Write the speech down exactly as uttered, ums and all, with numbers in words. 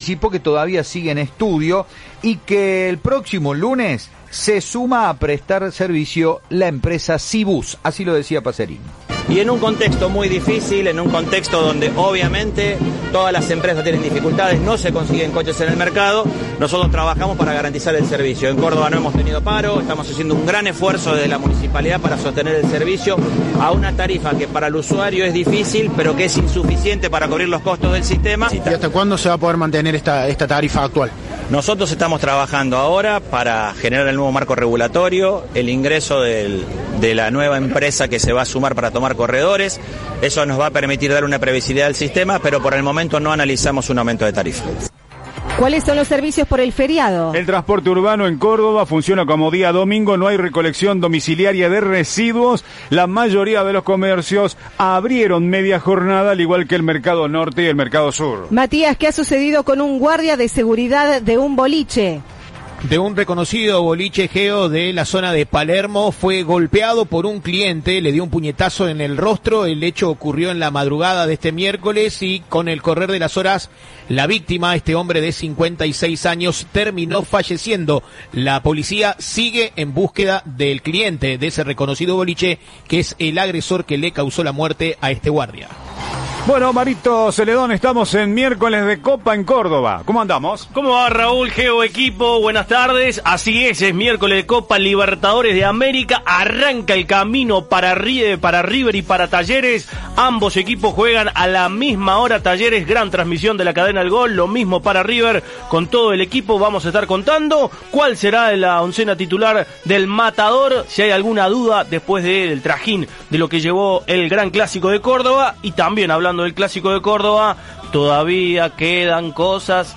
anticipó que todavía sigue en estudio y que el próximo lunes se suma a prestar servicio la empresa Cibus, así lo decía Pacerini. Y en un contexto muy difícil, en un contexto donde obviamente todas las empresas tienen dificultades, no se consiguen coches en el mercado, nosotros trabajamos para garantizar el servicio. En Córdoba no hemos tenido paro, estamos haciendo un gran esfuerzo desde la municipalidad para sostener el servicio a una tarifa que para el usuario es difícil, pero que es insuficiente para cubrir los costos del sistema. ¿Y hasta cuándo se va a poder mantener esta, esta tarifa actual? Nosotros estamos trabajando ahora para generar el nuevo marco regulatorio, el ingreso del, de la nueva empresa que se va a sumar para tomar corredores. Eso nos va a permitir dar una previsibilidad al sistema, pero por el momento no analizamos un aumento de tarifa. ¿Cuáles son los servicios por el feriado? El transporte urbano en Córdoba funciona como día domingo, no hay recolección domiciliaria de residuos. La mayoría de los comercios abrieron media jornada, al igual que el Mercado Norte y el Mercado Sur. Matías, ¿qué ha sucedido con un guardia de seguridad de un boliche? De un reconocido boliche geo de la zona de Palermo, fue golpeado por un cliente, le dio un puñetazo en el rostro. El hecho ocurrió en la madrugada de este miércoles y con el correr de las horas la víctima, este hombre de cincuenta y seis años, terminó falleciendo. La policía sigue en búsqueda del cliente de ese reconocido boliche, que es el agresor que le causó la muerte a este guardia. Bueno, Marito Celedón, estamos en miércoles de Copa en Córdoba. ¿Cómo andamos? ¿Cómo va, Raúl, Geo, equipo? Buenas tardes. Así es, es miércoles de Copa Libertadores de América. Arranca el camino para, para River y para Talleres. Ambos equipos juegan a la misma hora. Talleres, gran transmisión de la cadena del gol. Lo mismo para River. Con todo el equipo vamos a estar contando cuál será la oncena titular del Matador. Si hay alguna duda después del trajín de lo que llevó el gran clásico de Córdoba. Y también hablando del clásico de Córdoba, todavía quedan cosas